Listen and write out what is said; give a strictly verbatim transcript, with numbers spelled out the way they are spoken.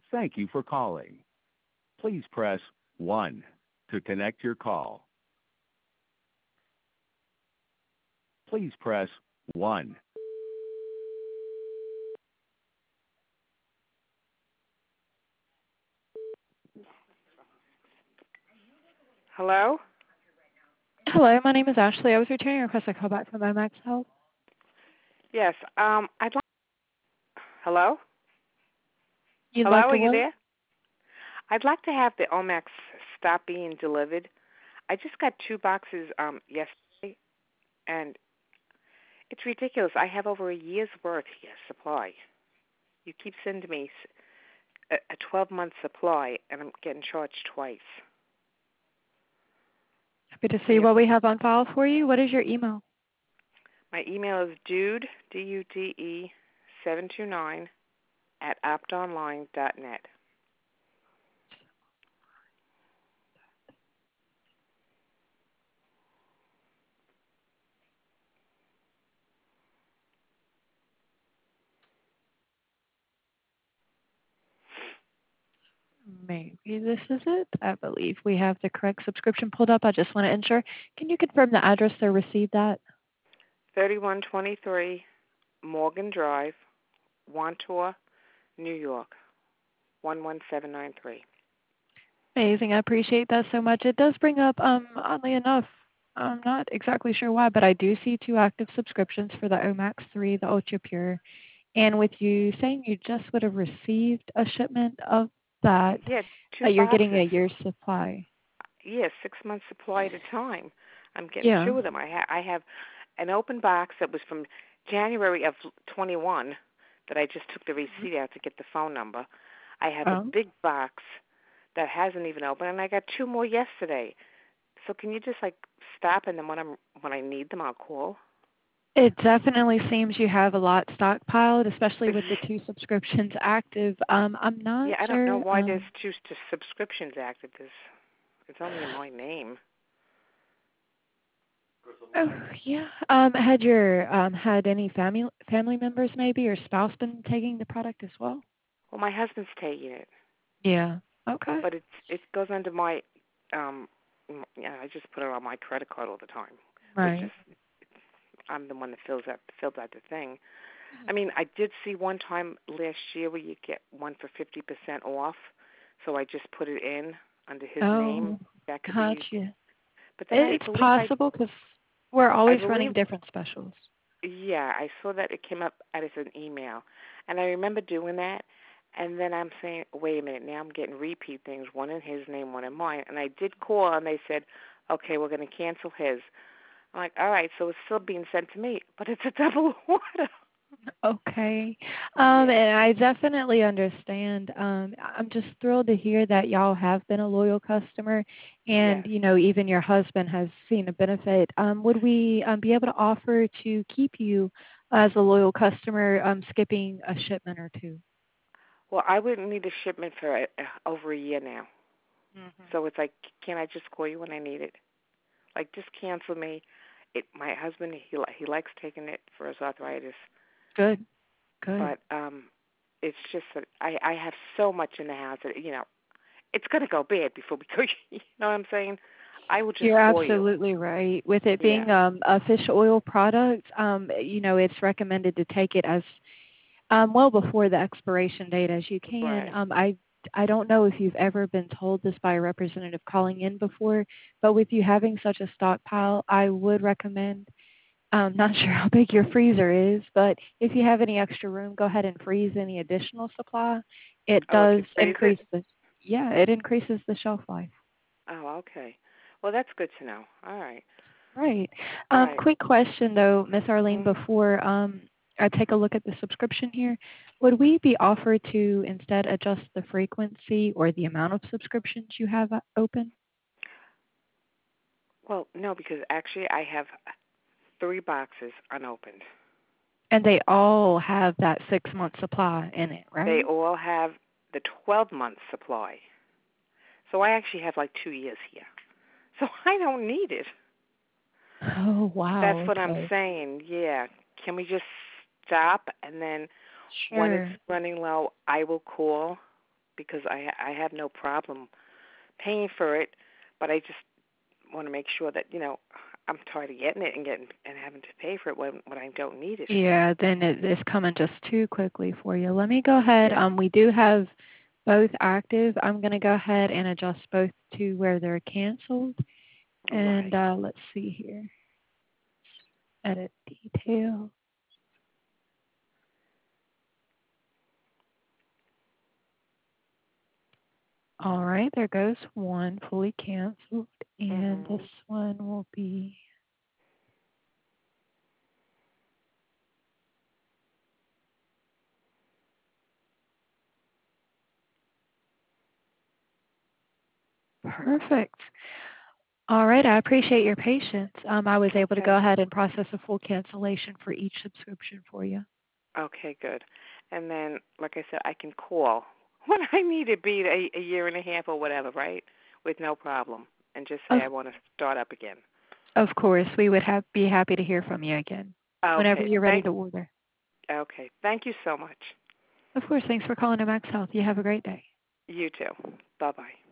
Thank you for calling. Please press one to connect your call. Please press one. Hello? Hello, my name is Ashley. I was returning a request. I call back from Omax Health. Yes. Um, I'd like. Hello? You'd Hello, like are to you what? there? I'd like to have the Omax stop being delivered. I just got two boxes um yesterday, and it's ridiculous. I have over a year's worth here supply. You keep sending me a twelve-month supply, and I'm getting charged twice. Happy to Can see you? what we have on file for you. What is your email? My email is dude, D U D E, seven two nine at optonline dot net. Maybe this is it. I believe we have the correct subscription pulled up. I just want to ensure. Can you confirm the address to receive that? thirty-one twenty-three Morgan Drive, Wantor, New York, one one seven nine three. Amazing. I appreciate that so much. It does bring up, um, oddly enough, I'm not exactly sure why, but I do see two active subscriptions for the Omax three, the Ultra Pure. And with you saying you just would have received a shipment of that, Yeah, uh, two you're getting boxes. a year's supply. Yeah, six months supply at a time. I'm getting Yeah. two of them. I, ha- I have an open box that was from January of twenty-one that I just took the receipt out to get the phone number. I have a Oh. big box that hasn't even opened, and I got two more yesterday. So can you just like stop, and then when I'm when I need them, I'll call. It definitely seems you have a lot stockpiled, especially with the two subscriptions active. Um, I'm not Yeah, I don't know sure. why there's Um, two s- subscriptions active. There's, it's only in my name. oh yeah. Um, had your um had any family family members maybe or spouse been taking the product as well? Well, my husband's taking it, Yeah. Okay. but it's it goes under my um. m- Yeah, I just put it on my credit card all the time, which is Right. I'm the one that fills out fills out the thing. I mean, I did see one time last year where you get one for fifty percent off, so I just put it in under his name. Oh, That could be, gotcha. but then It, I it's believe I possible because we're I always running believe different specials. yeah, I saw that it came up as an email, and I remember doing that. And then I'm saying, wait a minute, now I'm getting repeat things, one in his name, one in mine. And I did call, and they said, okay, we're going to cancel his. I'm like, all right, so it's still being sent to me, but it's a double order. Okay. Um, Yeah, and I definitely understand. Um, I'm just thrilled to hear that y'all have been a loyal customer and, yes. you know, even your husband has seen a benefit. Um, would we um, be able to offer to keep you as a loyal customer, um, skipping a shipment or two? Well, I wouldn't need a shipment for uh, over a year now. Hmm. So it's like, can I just call you when I need it? Like, just cancel me. It. My husband, he li- he likes taking it for his arthritis, Good, good. but um, it's just that I I have so much in the house that you know it's gonna go bad before we go. You know what I'm saying? I will just You're call you. absolutely right. With it Yeah. being um, a fish oil product, um, you know, it's recommended to take it as um, well before the expiration date as you can. Right. Um, I I don't know if you've ever been told this by a representative calling in before, but with you having such a stockpile, I would recommend. I'm not sure how big your freezer is, but if you have any extra room, go ahead and freeze any additional supply. It Oh, I does could freeze it. increase the yeah, it increases the shelf life. Oh, okay. Well, that's good to know. All right. Right. All Um, right. quick question though, Miss Arlene, Mm. before um, I take a look at the subscription here, would we be offered to instead adjust the frequency or the amount of subscriptions you have uh, open? Well, no, because actually I have three boxes unopened. And they all have that six month supply in it, They right? all have the twelve month supply. So I actually have like two years here. So I don't need it. Oh That's wow, what I'm okay. saying. Yeah. Can we just stop and then when it's Sure. running low, I will call? because I I have no problem paying for it, but I just want to make sure that you know I'm tired of getting it and getting and having to pay for it when when I don't need it. Yeah, then it is coming just too quickly for you. Let me go ahead. Yeah. Um, we do have both active. I'm going to go ahead and adjust both to where they're canceled. And Right. uh, let's see here. Edit detail. All right, there goes one fully canceled. And this Mhm. one will be perfect. All right, I appreciate your patience. Um, I was able to go Okay. ahead and process a full cancellation for each subscription for you. Okay. Good. And then, like I said, I can call when I need to be a, a year and a half or whatever, right? With no problem, and just say Of, I want to start up again. of course, we would have, be happy to hear from you again whenever Okay. you're ready Thank. to order. Okay. Thank you so much. Of course, thanks for calling to Max Health. You have a great day. You too. Bye bye.